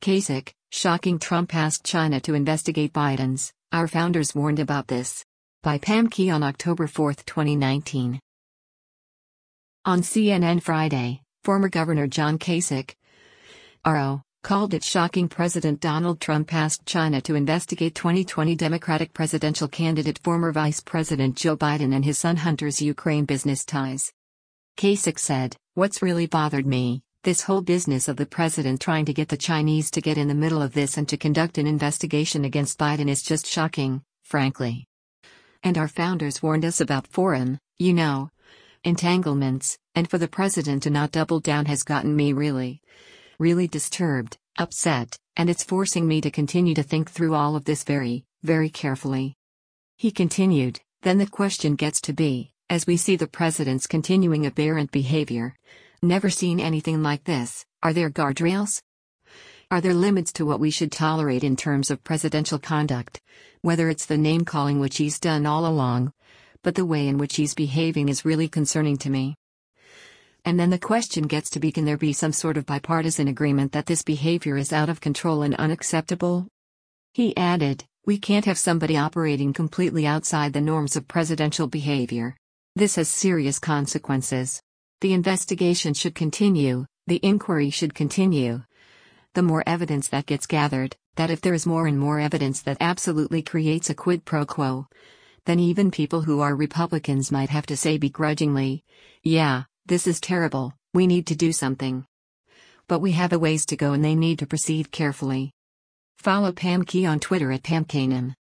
Kasich, shocking Trump asked China to investigate Biden's, our founders warned about this. By Pam Key on October 4, 2019. On CNN Friday, former Governor John Kasich, RO, called it shocking President Donald Trump asked China to investigate 2020 Democratic presidential candidate former Vice President Joe Biden and his son Hunter's Ukraine business ties. Kasich said, "What's really bothered me, this whole business of the president trying to get the Chinese to get in the middle of this and to conduct an investigation against Biden is just shocking, frankly. And our founders warned us about foreign, entanglements, and for the president to not double down has gotten me really disturbed, upset, and it's forcing me to continue to think through all of this very, very carefully." He continued, "Then the question gets to be, as we see the president's continuing aberrant behavior, never seen anything like this, are there guardrails? Are there limits to what we should tolerate in terms of presidential conduct, whether it's the name-calling which he's done all along, but the way in which he's behaving is really concerning to me. And then the question gets to be, can there be some sort of bipartisan agreement that this behavior is out of control and unacceptable?" He added, "We can't have somebody operating completely outside the norms of presidential behavior. This has serious consequences. The investigation should continue, the inquiry should continue. The more evidence that gets gathered, that if there is more and more evidence that absolutely creates a quid pro quo, then even people who are Republicans might have to say begrudgingly, yeah, this is terrible, we need to do something. But we have a ways to go and they need to proceed carefully." Follow Pam Key on Twitter at PamKanan.